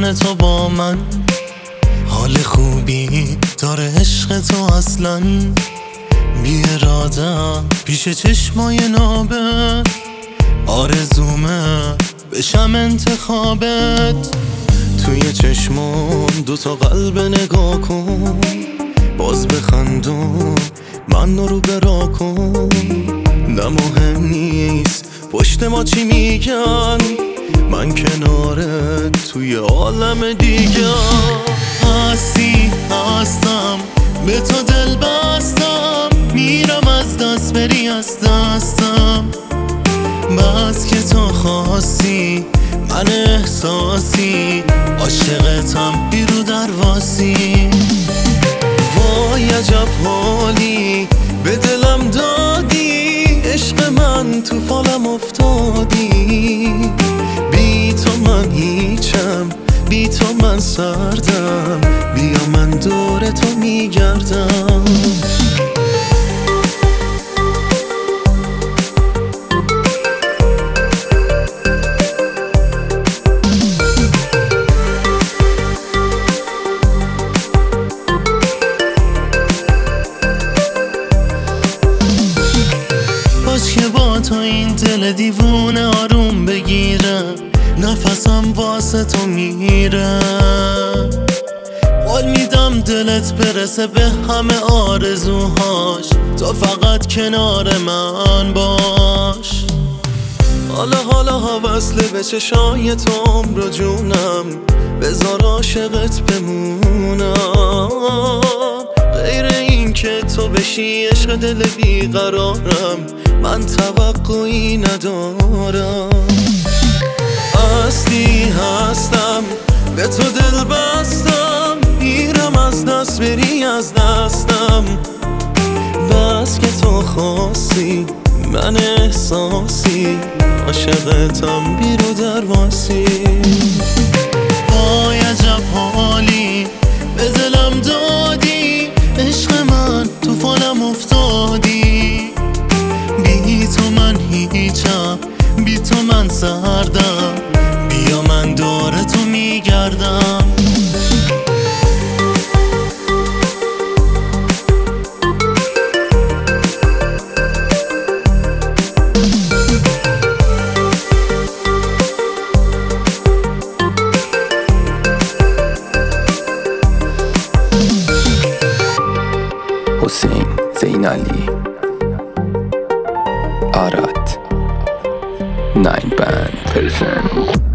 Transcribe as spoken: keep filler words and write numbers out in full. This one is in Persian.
بودن تو با من. حال خوبی داره عشق تو اصلا، بی ارادم پیش چشمای نابت. آرزومه بشم انتخابت. توی چشمون دوتا قلب نگاه کن، باز بخندون من رو برا کن. نه مهم نیست پشت ما چی میگن، من کنارت توی عالم دیگه. هستی هستم به تو دل بستم، میرم از دست بری از دستم. بس که تو خواستی من احساسی، عاشقتم بیرو درواسی. وای عجب حالی به دلم دادی، عشق من تو فالم افتادی. بی تو من هیچم، بی تو من سردم، بیا من دور تو میگردم. که با تو این دل دیوونه آروم بگیره، نفسم واسه تو میره. قول میدم دلت برسه به همه آرزوهاش، تو فقط کنار من باش. حالا حالا وصله به چشای تو عمر جونم، بذار عاشقت بمونم. غیر این که تو بشی عشق دل بیقرارم، من توقعی ندارم. هستی هستم به تو دل بستم، میرم از دست بری از دستم. بس که تو خواستی من احساسی، عاشقتم بیرو درواسی. وای عجب حالی به دلم دادی، عشق من تو فالم افتادی. بی تو من هیچم، بی تو من سردم، بیا من دور تو میگردم. حسین زین علی آراد ناین بند پرسن